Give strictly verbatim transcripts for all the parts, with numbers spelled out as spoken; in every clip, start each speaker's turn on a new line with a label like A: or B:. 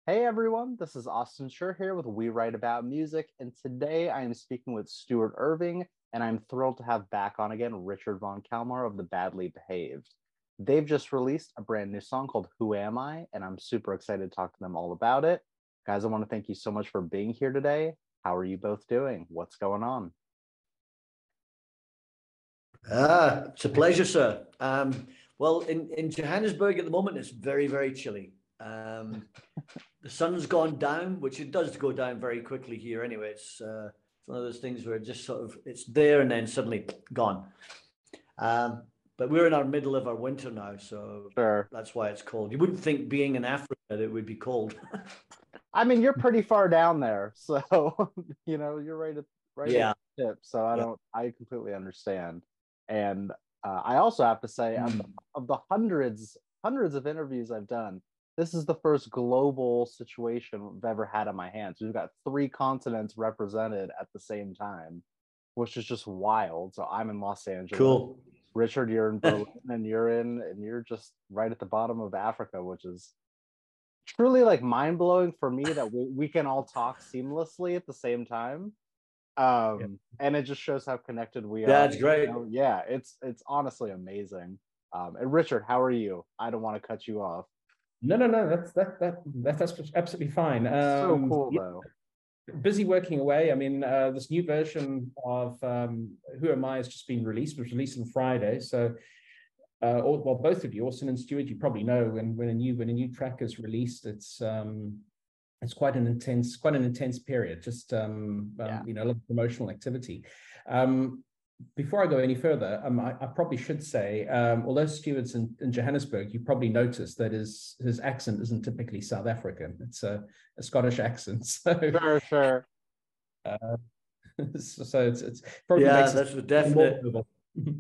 A: Hey everyone, this is Austin Schur here with We Write About Music, and today I am speaking with Stuart Irving, and I'm thrilled to have back on again Richard Von Kalmar of the Badly Behaved. They've just released a brand new song called Who Am I, and I'm super excited to talk to them all about it. Guys, I want to thank you so much for being here today. How are you both doing? What's going on?
B: Ah, it's a pleasure, sir. Um, well, in, in Johannesburg at the moment, it's very, very chilly. Um, the sun's gone down, which it does go down very quickly here anyway. It's, uh, it's one of those things where it just sort of, it's there and then suddenly gone. Um, but we're in our middle of our winter now, so
A: Sure.
B: that's why it's cold. You wouldn't think being in Africa that it would be cold.
A: I mean, you're pretty far down there, so you know you're right at right at
B: Yeah,
A: the tip. So I
B: yeah.
A: don't, I completely understand. And uh, I also have to say, of the,
B: Mm.
A: of the hundreds hundreds of interviews I've done, this is the first global situation I've ever had on my hands. We've got three continents represented at the same time, which is just wild. So I'm in Los Angeles.
B: Cool.
A: Richard, you're in Berlin, and you're in, and you're just right at the bottom of Africa, which is truly like mind blowing for me that we, we can all talk seamlessly at the same time.
B: Yeah,
A: Um, and it just shows how connected we are.
B: that's
A: You
B: great.
A: know, yeah, it's it's honestly amazing. Um, and Richard, how are you? I don't want to cut you off.
C: No, no, no. That's that that, that that's absolutely fine.
A: So
C: Um,
A: cool
C: yeah,
A: though.
C: busy working away. I mean, uh, this new version of um, Who Am I has just been released. It was released on Friday. So, uh, all, well, both of you, Austin and Stuart, you probably know when when a new when a new track is released, it's um, it's quite an intense quite an intense period. Just um,
A: Yeah.
C: um, you know, a lot of promotional activity. Um, before I go any further, um, I, I probably should say, um, although Stuart's in, in Johannesburg, you probably noticed that his his accent isn't typically South African. It's a, a Scottish accent. So,
A: Sure, sure.
C: uh, so, so it's, it's probably
B: Yeah,
C: makes it
B: that's a
C: more
B: definite.
C: global.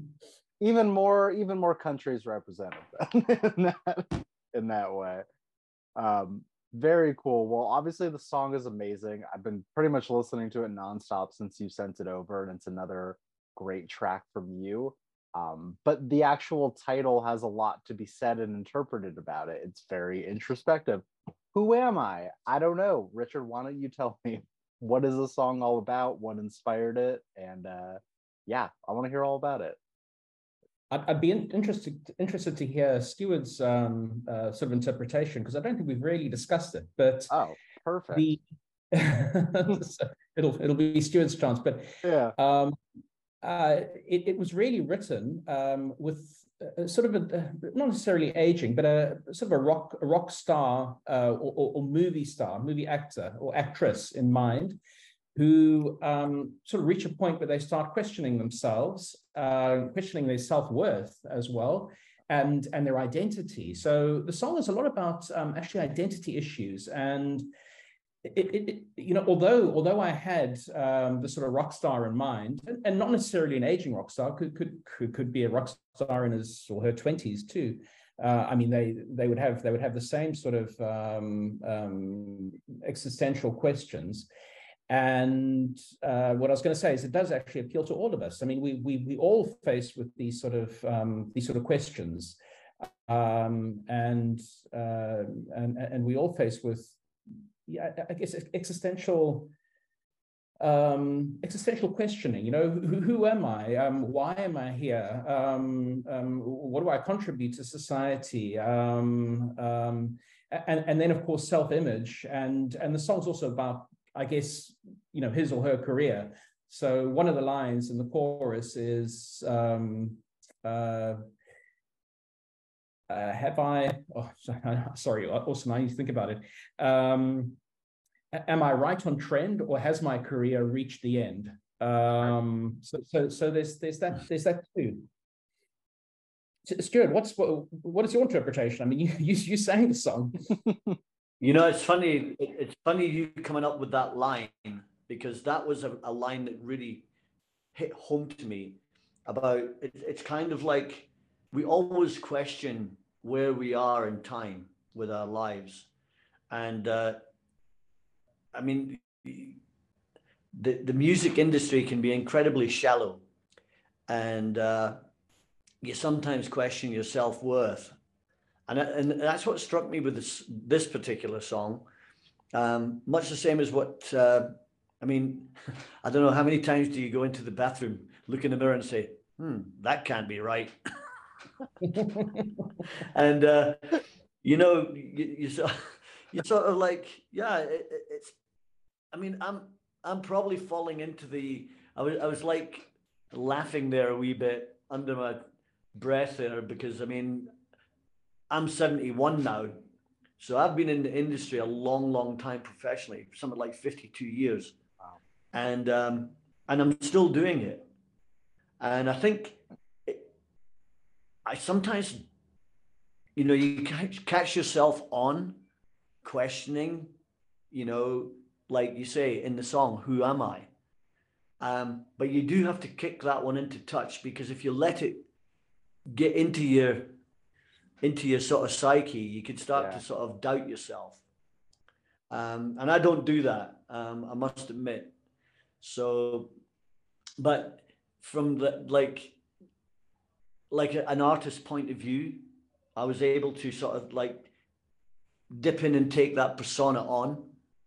A: Even more, even more countries represented in that in that way. Um, very cool. Well, obviously the song is amazing. I've been pretty much listening to it nonstop since you sent it over, and it's another great track from you. Um, but the actual title has a lot to be said and interpreted about it. It's very introspective. Who am I? I don't know. Richard, why don't you tell me what is the song all about? What inspired it? And uh, yeah, I want to hear all about it.
C: I'd, I'd be in, interested interested to hear Stuart's um, uh, sort of interpretation, because I don't think we've really discussed it. But
A: Oh, perfect.
C: the so it'll it'll be Stuart's chance. But
A: Yeah.
C: um, uh, it, it was really written um, with a, sort of a, not necessarily aging, but a sort of a rock a rock star uh, or, or, or movie star, movie actor or actress in mind, who um, sort of reach a point where they start questioning themselves, uh, questioning their self-worth as well, and and their identity. So the song is a lot about um, actually identity issues. And it, it, it, you know, although although I had um, the sort of rock star in mind, and, and not necessarily an aging rock star, could could could, could be a rock star in his or her twenties too. Uh, I mean, they they would have they would have the same sort of um, um, existential questions. And uh, what I was going to say is, it does actually appeal to all of us. I mean, we we we all face with these sort of um, these sort of questions, um, and uh, and and we all face with, yeah, I guess existential um, existential questioning. You know, who, who am I? Um, why am I here? Um, um, what do I contribute to society? Um, um, and and then of course self-image, and and the song's also about, I guess, you know, his or her career. So one of the lines in the chorus is, um, uh, uh, have I, oh, sorry, also I need to think about it. Um, am I right on trend, or has my career reached the end? Um, so, so, so there's, there's that, there's that too. Stuart, what's, what, what is your interpretation? I mean, you, you, you sang the song.
B: You know, it's funny. It's funny you coming up with that line, because that was a, a line that really hit home to me. About it, it's kind of like we always question where we are in time with our lives, and uh, I mean, the the music industry can be incredibly shallow, and uh, you sometimes question your self worth, and and that's what struck me with this this particular song. Um, much the same as what, uh, I mean, I don't know, how many times do you go into the bathroom, look in the mirror and say, hmm, that can't be right. And, uh, you know, you, you, sort you sort of like, yeah, it, it's, I mean, I'm, I'm probably falling into the, I was, I was like laughing there a wee bit under my breath there, because I mean, I'm seventy-one now. So I've been in the industry a long, long time professionally, something like fifty-two years.
A: Wow.
B: And, um, and I'm still doing it. And I think it, I sometimes, you know, you catch, catch yourself on questioning, you know, like you say in the song, who am I? Um, but you do have to kick that one into touch, because if you let it get into your into your sort of psyche, you could start
A: Yeah.
B: to sort of doubt yourself. Um, and I don't do that, um, I must admit. So, but from the like like an artist's point of view, I was able to sort of like dip in and take that persona on,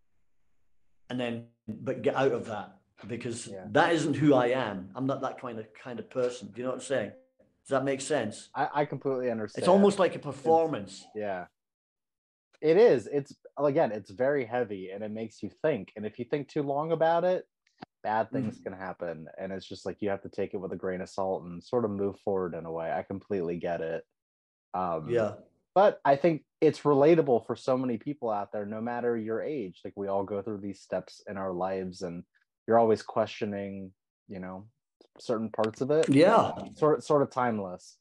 B: and then but get out of that, because
A: Yeah.
B: that isn't who I am. I'm not that kind of kind of person. Do you know what I'm saying? Does that make sense?
A: I, I completely understand.
B: It's almost like a performance.
A: It's, yeah. It is. It's again, it's very heavy and it makes you think. And if you think too long about it, bad things mm. can happen. And it's just like you have to take it with a grain of salt and sort of move forward in a way. I completely get it. Um
B: yeah.
A: But I think it's relatable for so many people out there, no matter your age. Like we all go through these steps in our lives and you're always questioning, you know, certain parts of it.
B: Yeah.
A: Sort sort of timeless.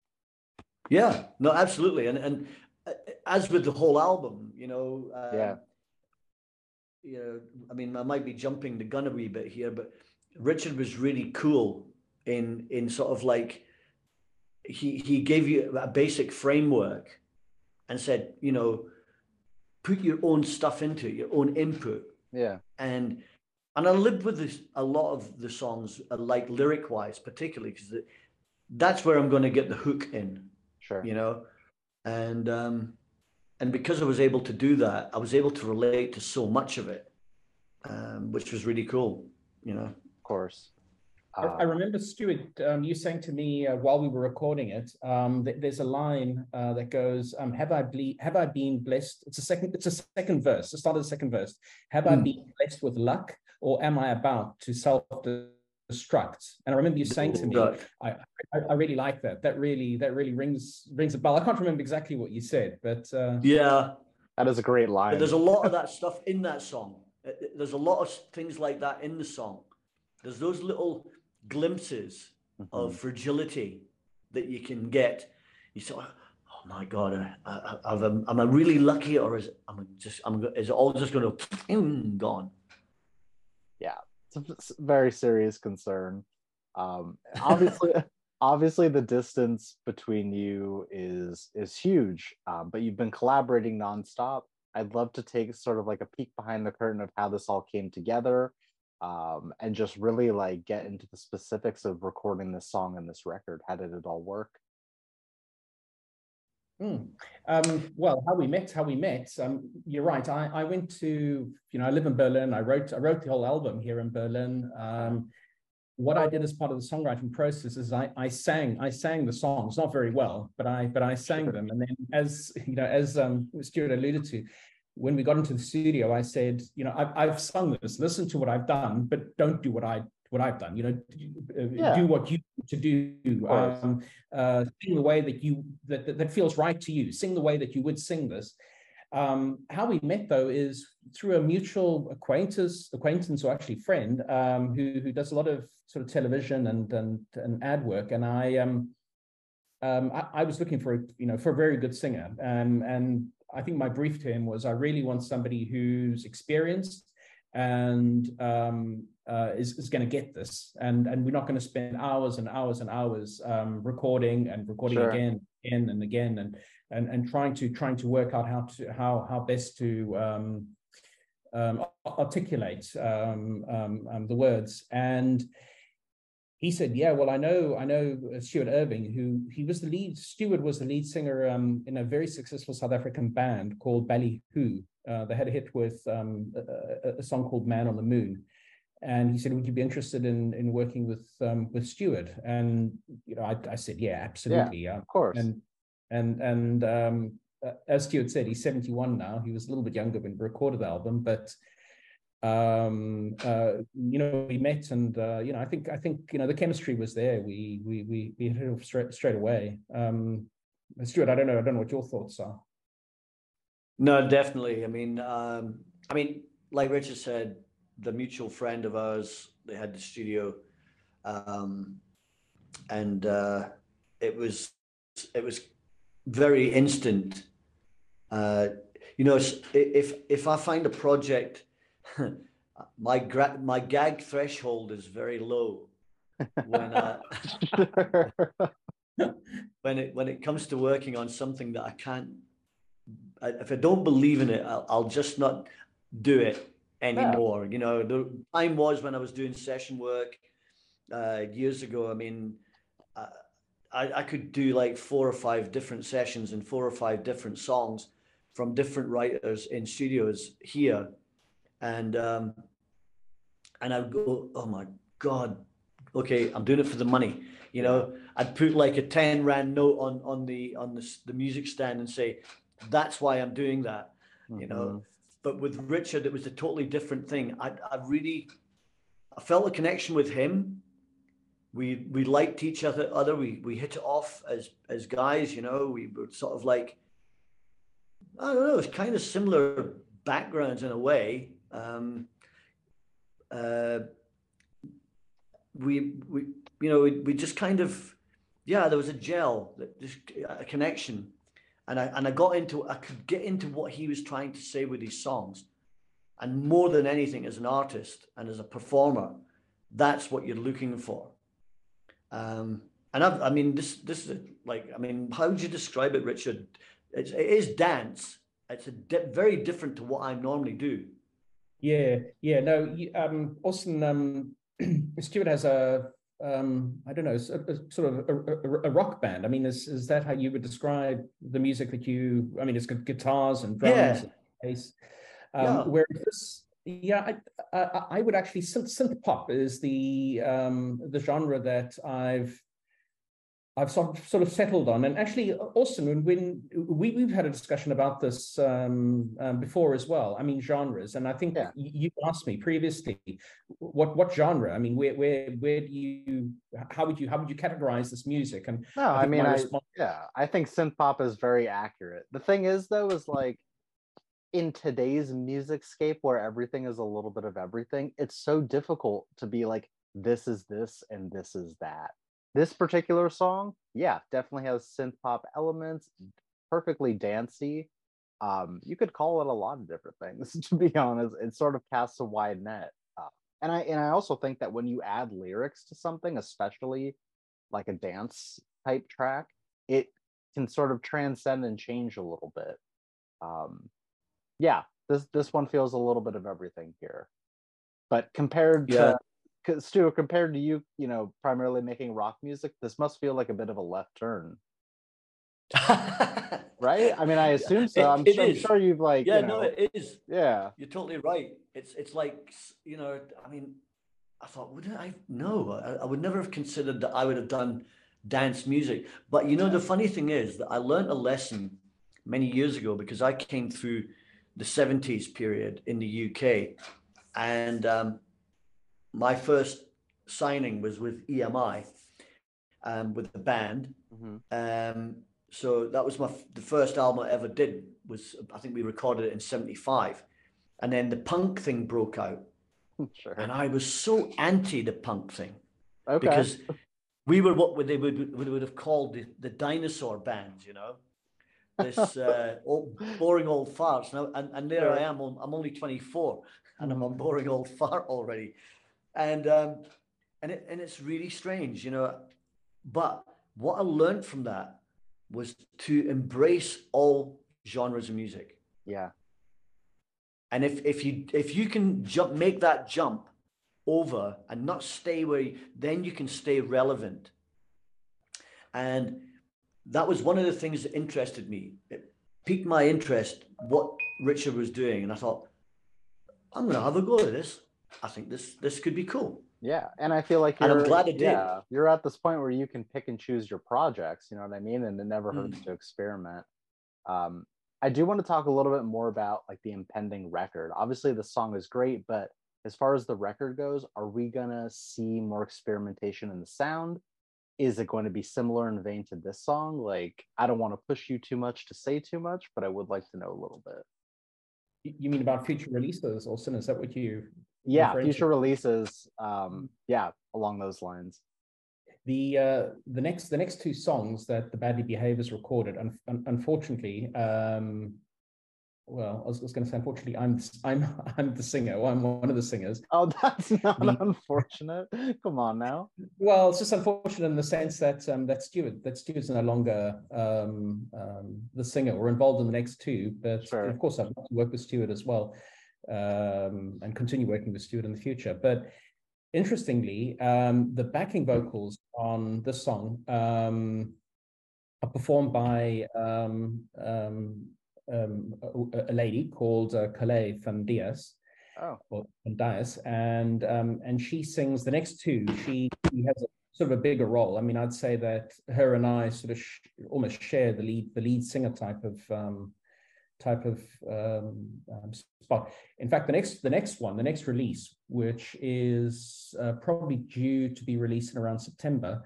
B: Yeah, no, absolutely. And and as with the whole album, you know, um,
A: yeah.
B: You know, I mean, I might be jumping the gun a wee bit here, but Richard was really cool in in sort of like he he gave you a basic framework and said, you know, put your own stuff into it, your own input.
A: Yeah.
B: And and I lived with this a lot of the songs, like lyric wise, particularly because that's where I'm going to get the hook in.
A: Sure.
B: You know, and um, and because I was able to do that, I was able to relate to so much of it, um, which was really cool. You know,
A: of course.
C: Uh, I remember, Stuart, um, you saying to me uh, while we were recording it, um, th there's a line uh, that goes, um, "Have I ble have I been blessed?" It's a second. It's a second verse. The start of the second verse. Have mm. I been blessed with luck, or am I about to self-destruct? And I remember you saying to me, I, I, "I really like that. That really, that really rings rings a bell." I can't remember exactly what you said, but uh,
B: yeah,
A: that is a great line.
B: But there's a lot of that stuff in that song. There's a lot of things like that in the song. There's those little glimpses mm-hmm. of fragility that you can get. You sort of, oh my God, I, I, I've, um, am I really lucky, or is it, I'm just, I'm, is it all just going to gone?
A: Yeah, it's a very serious concern. Um, obviously, obviously, the distance between you is is huge, um, but you've been collaborating nonstop. I'd love to take sort of like a peek behind the curtain of how this all came together. Um, and just really like get into the specifics of recording this song and this record. How did it all work?
C: Mm. Um, well, how we met, how we met. Um, you're right. I, I went to, you know, I live in Berlin. I wrote, I wrote the whole album here in Berlin. Um, what I did as part of the songwriting process is I, I sang, I sang the songs, not very well, but I, but I sang sure. them. And then, as you know, as um, Stuart alluded to, when we got into the studio, I said, you know, I've, I've sung this, listen to what I've done, but don't do what I what I've done. You know, yeah. do what you need to do. Um, uh, sing the way that you that, that that feels right to you. Sing the way that you would sing this. Um, how we met though is through a mutual acquaintance, acquaintance or actually friend um, who who does a lot of sort of television and and and ad work, and I um um I, I was looking for a, you know for a very good singer, um, and I think my brief to him was, I really want somebody who's experienced and um, uh, is, is going to get this. And, and we're not going to spend hours and hours and hours um, recording and recording sure. again, again and again, and, and, and trying to trying to work out how to how how best to um, um, articulate um, um, um, the words. And he said, yeah, well, I know, I know Stuart Irving, who he was the lead, Stuart was the lead singer um, in a very successful South African band called Ballyhoo. Uh, they had a hit with um, a, a song called "Man on the Moon," and he said, "Would you be interested in in working with um, with Stewart?" And you know, I, I said, "Yeah, absolutely,
A: yeah,
C: yeah."
A: Of course.
C: And and and um, uh, as Stewart said, he's seventy-one now. He was a little bit younger when we recorded the album, but um uh you know, we met, and uh you know, i think i think you know, the chemistry was there. We we we, we hit it off straight straight away. um Stuart, i don't know i don't know what your thoughts are.
B: No, definitely. I mean, um I mean, like Richard said, the mutual friend of ours, they had the studio, um and uh it was it was very instant. uh you know, if if I find a project, my gra- my gag threshold is very low when uh, when it when it comes to working on something that I can't. I, if I don't believe in it, I'll, I'll just not do it anymore. Yeah. You know, the time was when I was doing session work uh, years ago. I mean, uh, I I could do like four or five different sessions and four or five different songs from different writers in studios here, and um, and I'd go, oh my God, okay, I'm doing it for the money. You know, yeah. I'd put like a ten rand note on on the on the, the music stand and say, that's why I'm doing that. Mm-hmm. You know, but with Richard, it was a totally different thing. I I really, I felt a connection with him. We we liked each other. Other we we hit it off as as guys. You know, we were sort of like, I don't know, it's kind of similar backgrounds in a way. Um, uh, we we you know we, we just kind of, yeah, there was a gel, that just a connection, and I and I got into I could get into what he was trying to say with these songs, and more than anything, as an artist and as a performer, that's what you're looking for. Um, and I've, I mean, this this is like, I mean, how would you describe it, Richard? It's, it is dance. It's a di- very different to what I normally do.
C: Yeah, yeah, no, um, Austin, um, Stuart has a, um, I don't know, a, a, sort of a, a, a rock band. I mean, is is that how you would describe the music that you? I mean, it's got guitars and drums, yeah, and bass. Um, yeah. Whereas this, yeah, I, I, I would actually synth, synth pop is the um, the genre that I've. I've sort of, sort of settled on. And actually, Austin, when, when we, we've had a discussion about this um, um, before as well. I mean, genres. And I think yeah. you asked me previously, what what genre? I mean, where where where do you, how would you how would you categorize this music? And
A: no, I, I mean, I, response- yeah, I think synth pop is very accurate. The thing is, though, is like in today's music scape where everything is a little bit of everything, it's so difficult to be like, this is this and this is that. This particular song, yeah, definitely has synth pop elements, perfectly dancey. Um, you could call it a lot of different things, to be honest. It sort of casts a wide net. Uh, and I and I also think that when you add lyrics to something, especially like a dance type track, it can sort of transcend and change a little bit. Um, yeah, this this one feels a little bit of everything here. But compared yeah. to Stu, compared to you, you know, primarily making rock music, this must feel like a bit of a left turn. Right? I mean, I assume so. It, I'm, it sure, I'm sure you've like,
B: yeah,
A: you know,
B: no, it is.
A: Yeah.
B: You're totally right. It's it's like, you know, I mean, I thought, would I? No, I, I would never have considered that I would have done dance music. But, you know, the funny thing is that I learned a lesson many years ago because I came through the seventies period in the U K. And, um, my first signing was with E M I, um, with the band. Mm-hmm. Um, so that was my the first album I ever did. Was I think we recorded it in seventy-five, and then the punk thing broke out,
A: sure.
B: And I was so anti the punk thing,
A: okay,
B: because we were what they would would, would have called the, the dinosaur band, you know, this uh, old, boring old farts. Now, and and there yeah. I am. I'm only twenty-four, and mm-hmm. I'm a boring old fart already. And um, and it and it's really strange, you know. But what I learned from that was to embrace all genres of music.
A: Yeah.
B: And if if you if you can jump, make that jump over and not stay where you, then you can stay relevant. And that was one of the things that interested me. It piqued my interest. What Richard was doing, and I thought, I'm going to have a go at this. I think this this could be cool.
A: Yeah, and I feel like
B: And
A: you're
B: I'm glad it did.
A: yeah, you're at this point where you can pick and choose your projects, you know what I mean? And it never hurts
B: Mm.
A: to experiment. Um, I do want to talk a little bit more about like the impending record. Obviously the song is great, but as far as the record goes, are we gonna see more experimentation in the sound? Is it going to be similar in vein to this song? Like, I don't want to push you too much to say too much, but I would like to know a little bit.
C: You mean about future releases, Austin? Is that what you?
A: Yeah,
C: referring
A: future
C: to?
A: releases. Um, yeah, along those lines.
C: The uh, the next the next two songs that the Badly Behaved recorded, un- un- unfortunately, um, well, I was, was going to say, unfortunately, I'm I'm I'm the singer. Or I'm one of the singers.
A: Oh, that's not
C: The-
A: unfortunate. Come on now.
C: Well, it's just unfortunate in the sense that um, that Stuart that Stuart's no longer um, um, the singer. We're involved in the next two, but
A: Sure.
C: of course, I'd like to work with Stuart as well, um, and continue working with Stuart in the future. But interestingly, um, the backing vocals on this song um, are performed by um, um, um, a, a lady called uh, Calais Van Diaz,
A: Oh,
C: or Van Diaz, and um, and she sings the next two. She, she has a sort of a bigger role. I mean, I'd say that her and I sort of sh- almost share the lead the lead singer type of um, type of um, um, spot. In fact, the next the next one, the next release, which is uh, probably due to be released in around September,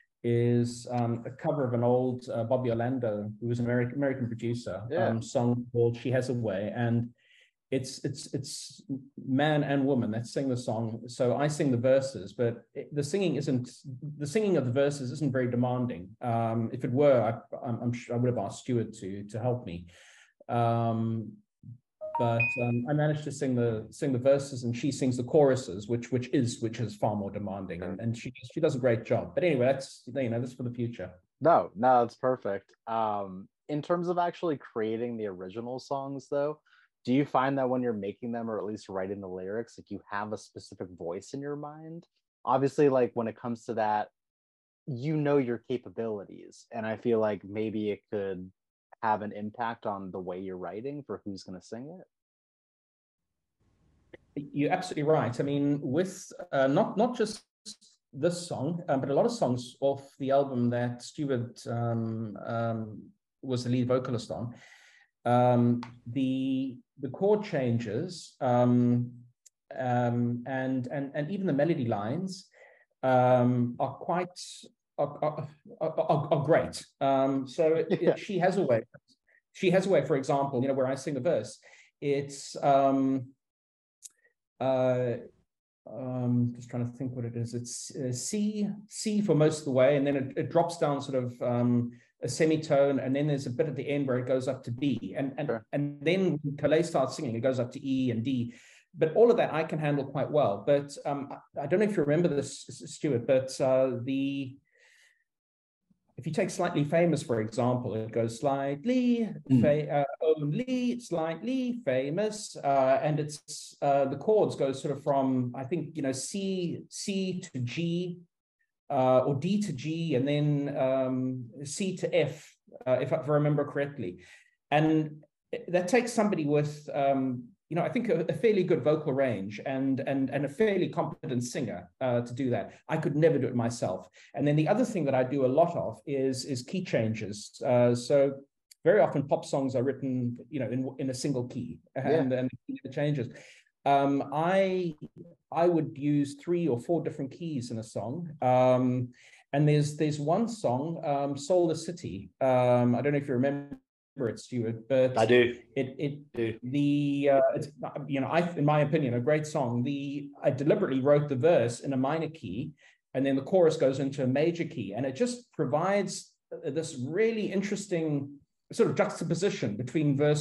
C: is um, a cover of an old uh, Bobby Orlando, who was an American American producer,
A: yeah.
C: um, song called "She Has a Way," and it's it's it's man and woman that sing the song. So I sing the verses, but it, the singing isn't the singing of the verses isn't very demanding. Um, if it were, I, I'm, I'm sure I would have asked Stuart to to help me. Um, but um, I managed to sing the sing the verses, and she sings the choruses, which which is which is far more demanding, and, and she she does a great job. But anyway, that's you know that's for the future.
A: No, no, it's perfect. Um, in terms of actually creating the original songs, though, do you find that when you're making them, or at least writing the lyrics, like you have a specific voice in your mind? Obviously, like when it comes to that, you know your capabilities, and I feel like maybe it could have an impact on the way you're writing for who's going to sing
C: it. You're absolutely right. I mean, with uh, not not just this song, um, but a lot of songs off the album that Stuart um, um, was the lead vocalist on, um, the the chord changes um, um, and and and even the melody lines um, are quite are, are, are, are great. Um, so it,
A: Yeah.
C: it, she has a way. She has a way, for example, you know, where I sing the verse, it's um, uh, um, just trying to think what it is. It's uh, C, C for most of the way, and then it, it drops down sort of um, a semitone, and then there's a bit at the end where it goes up to B, and and
A: Sure.
C: and then when Calais starts singing, it goes up to E and D. But all of that I can handle quite well. But um, I, I don't know if you remember this, Stuart, but uh, the if you take Slightly Famous, for example, it goes slightly,
B: Mm.
C: fa- uh, only, slightly famous, uh, and it's uh, the chords go sort of from, I think, you know, C, C to G, uh, or D to G, and then um, C to F, uh, if I, if I remember correctly. And that takes somebody with, um, you know, I think a, a fairly good vocal range and and and a fairly competent singer uh, to do that. I could never do it myself. And then the other thing that I do a lot of is is key changes. Uh, so very often pop songs are written, you know, in in a single key, and
A: Yeah.
C: and the changes. Um, I I would use three or four different keys in a song. Um, and there's there's one song, um, Soul the City. Um, I don't know if you remember it, Stuart, but
B: I do.
C: It it
B: do.
C: the uh, it's you know I in my opinion a great song. The I deliberately wrote the verse in a minor key, and then the chorus goes into a major key, and it just provides this really interesting sort of juxtaposition between verse